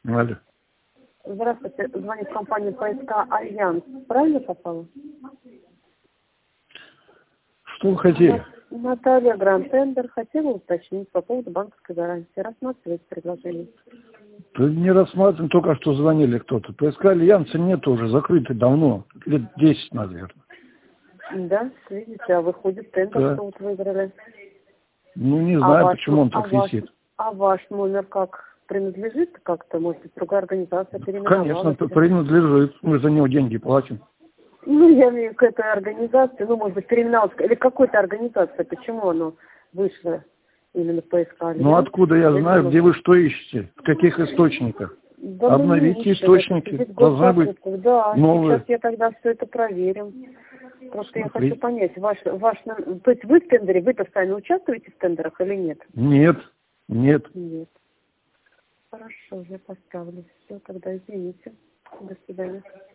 Алло. Здравствуйте, звонит компания ПСК «Альянс». Правильно попало? Что вы хотели? Наталья Гранд-Тендер хотела уточнить по поводу банковской гарантии. Рассматриваете предложение? Да не рассматриваем, только что звонили кто-то. ПСК Альянса нет уже, закрыты давно, лет 10, наверное. Да, видите, а выходит тендер, Да. что вот выиграли. Ну, не знаю, почему он так висит. А ваш номер как? Принадлежит как-то, может быть, другая организация Конечно, переименовалась? принадлежит. Мы за него деньги платим. Ну, я имею к этой организации, ну, может быть, переименовалась, или какой-то организации, почему оно вышло именно ПСК Альянс? Ну, откуда я знаю, где вы что ищете, в каких источниках? Да, обновите источники, должны быть да, новые. сейчас я тогда все это проверим. Просто я хочу понять, то есть вы в тендере, вы-то сами участвуете в тендерах или нет? Нет, нет. Нет. Хорошо, я поставлю. Все, тогда извините. До свидания.